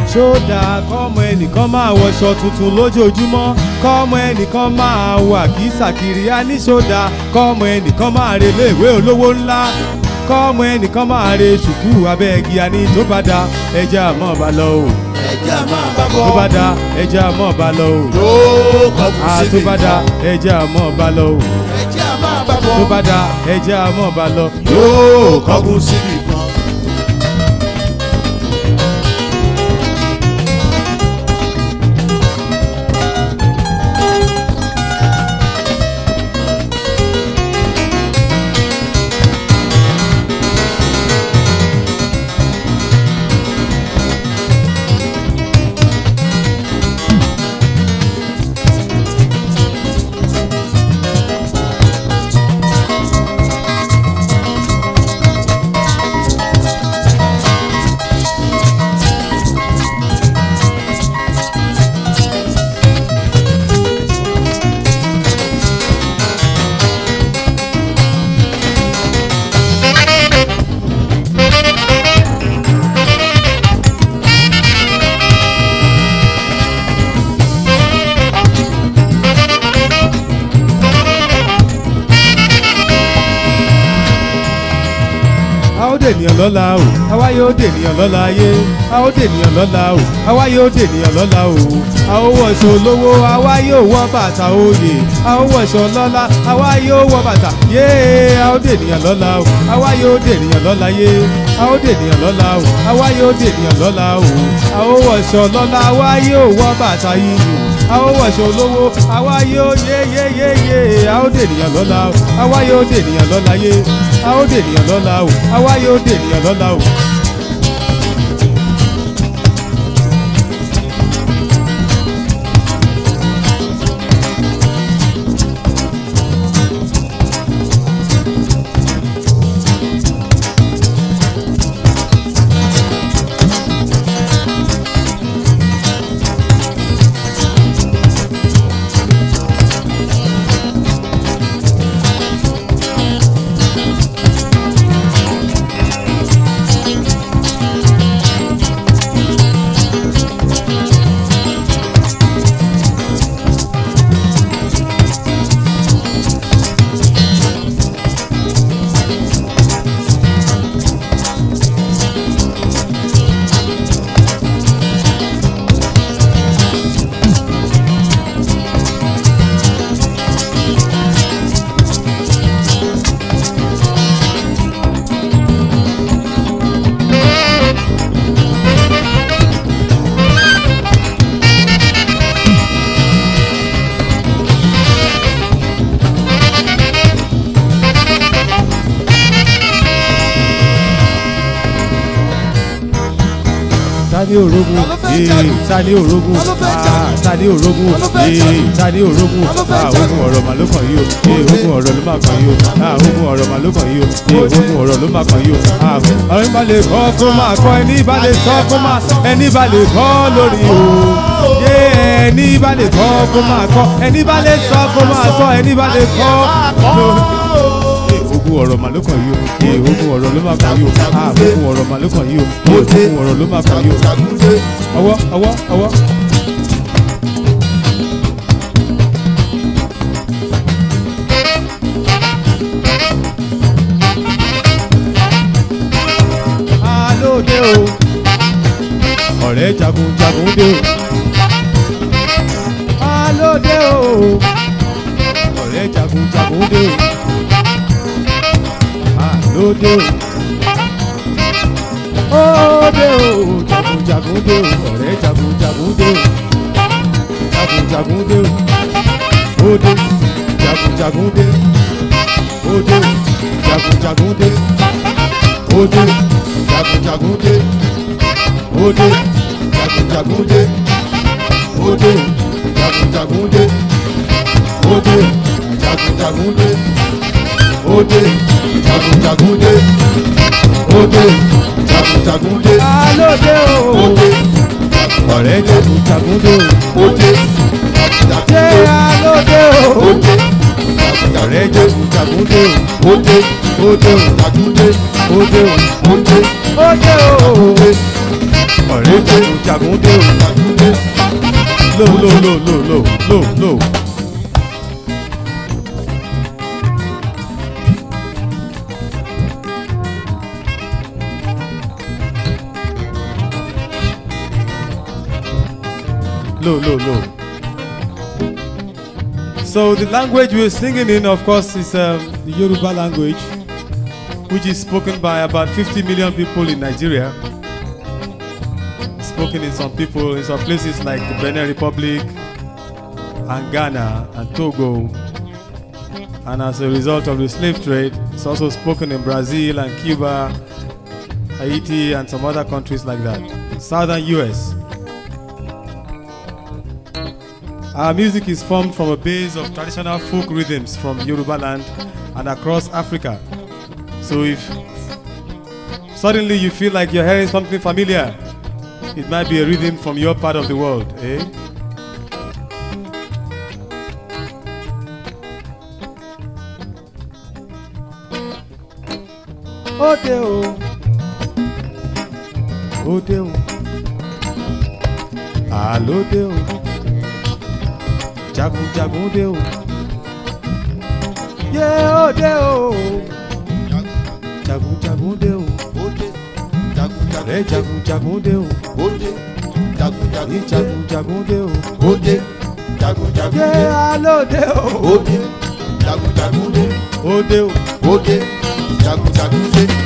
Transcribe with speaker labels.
Speaker 1: ṣódà kọ́mọ ẹnìkan máa wọṣọ tuntun lójoojúmọ́ kọ́mọ ẹnìkan máa wà kísàkiri á ní ṣódà kọ́mọ ẹnìkan máa relé ìwé olówó ńlá kọ́mọ ẹnìkan máa re ṣùkú abẹ́ẹ̀gì àní tó bá da ẹja mọ́ bá lọ o.
Speaker 2: ẹja máa bá bọ̀.
Speaker 1: tó bá da ẹja mọ́ bá lọ o.
Speaker 2: yóò kọ́kùn síbi
Speaker 1: tó bá da ẹja mọ́ bá lọ o.
Speaker 2: ẹja máa bá bọ̀.
Speaker 1: tó bá da ẹja mọ́ bá lọ.
Speaker 2: yóò kọ́kùn síbi kan.
Speaker 1: dènìyàn lọ́la o àwa yóò dènìyàn lọ́la ayé a ó dènìyàn lọ́la o àwa yóò dènìyàn lọ́la o a ó wọṣọ olówó àwa yóò wọ bàtà oyè a ó wọṣọ lọ́la àwa yóò wọ bàtà yéé a ó dènìyàn lọ́la o àwa yóò dènìyàn lọ́la yé a ó dènìyàn lọ́la o àwa yóò dènìyàn lọ́la o a ó wọṣọ lọ́la àwa yóò wọ bàtà yìí a ó wọṣọ olówó àwa yóò yéyéyéyé a ó dènìyàn lọ́la o àwa yóò dènìyàn lọ́la yé a ó dènìyàn lọ́la o àwa yóò dènìyàn lọ́la o. Tani orogun tani orogun tani orogun tani orogun ogun ọ̀rọ̀ mà ló kàn yí o ogun ọ̀rọ̀ ló má kàn yí o ogun ọ̀rọ̀ mà ló kàn yí o ogun ọ̀rọ̀ ló má kàn yí o ọ̀rọ̀ nípa lè kọ́ kó máa kọ́ ẹni bá lè sọ kó máa ẹni bá lè kọ́ lórí o ẹni bá lè kọ́ kó máa kọ́ ẹni bá lè sọ kó máa sọ ẹni bá lè kọ́ lórí ogun ọ̀rọ̀ mà ló kàn yí o ogun ọ̀rọ̀ ló má kàn yí o ogun ọ̀rọ̀ mà ló kàn yí o ogun ọ̀rọ̀ ló má kàn yí o ọwọ́ ọwọ́ ọwọ́. alóde o ọ̀rẹ́ jagunjagun dé o alóde o ọ̀rẹ́ jagunjagun dé o lóde o òde o jagunjagun dé o ọ̀rẹ́ jagunjagun dé o jagunjagun dé o òde jagunjagun dé òde jagunjagun dé òde jagunjagun dé òde jagunjagun dé òde jagunjagun dé òde jagunjagun dé òde jagunjagun dé òde jagunjagun dé alóde o òde ọ̀rẹ́ jagunjagun dé o òde jagunjagun dé alóde o òde ọ̀rẹ́ jagunjagun dé o òde òde jagunjagun dé òde òde òde o ọ̀rẹ́ jagunjagun jagun dé o. Low, low, low, low, low, low, low. Low, low, low. So the language we're singing in, of course, is the Yoruba language, which is spoken by about 50 million people in Nigeria. Spoken in some people in some places like the Benin Republic and Ghana and Togo. And as a result of the slave trade, it's also spoken in Brazil and Cuba, Haiti, and some other countries like that. Southern US. Our music is formed from a base of traditional folk rhythms from Yoruba land and across Africa. So if suddenly you feel like you're hearing something familiar, it might be a rhythm from your part of the world, eh? Ode o, ode o, alode o, jagun jagun de o, ye ode o, jagun jagun de o, re jagun jagun de o, jagun jagun de o, ye alode o, ode o,
Speaker 2: jagun jagun de.